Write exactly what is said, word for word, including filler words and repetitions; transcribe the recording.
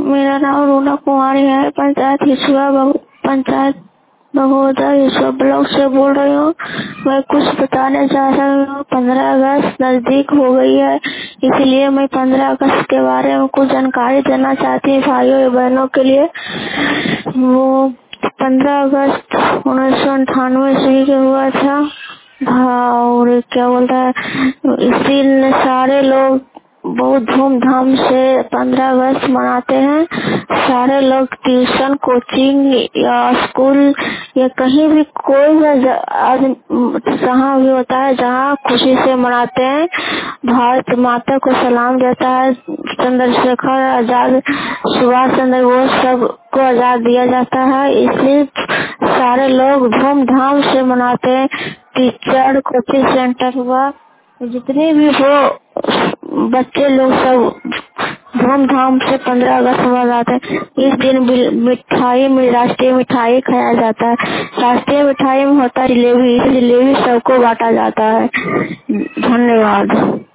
मेरा नाम रूना कुमारी है। पंचायत हिसुआ बहु पंचायत बहोदा हिसुआ ब्लॉक से बोल रही हूँ। मैं कुछ बताने चाह रही हूँ। पंद्रह अगस्त नजदीक हो गई है, इसलिए मैं पंद्रह अगस्त के बारे में कुछ जानकारी देना चाहती हूँ भाइयों और बहनों के लिए। वो पंद्रह अगस्त उन्नीस सौ अंठानवे ईस्वी के हुआ था। हाँ, और क्या बोलता है, इस दिन सारे लोग बहुत धूमधाम से पंद्रह अगस्त मनाते हैं। सारे लोग ट्यूशन, कोचिंग या स्कूल या कहीं भी कोई भी आज जहाँ भी होता है, जहाँ खुशी से मनाते हैं। भारत माता को सलाम देता है। चंद्रशेखर आजाद, सुभाष चंद्र बोस सबको आजाद दिया जाता है, इसलिए सारे लोग धूमधाम से मनाते हैं। टीचर, कोचिंग सेंटर हुआ, जितने भी हो बच्चे लोग सब धूमधाम से पंद्रह अगस्त मनाते हैं। इस दिन मिठाई में राष्ट्रीय मिठाई खाया जाता है। राष्ट्रीय मिठाई में होता है जिलेबी, जिलेबी सबको बांटा जाता है। धन्यवाद।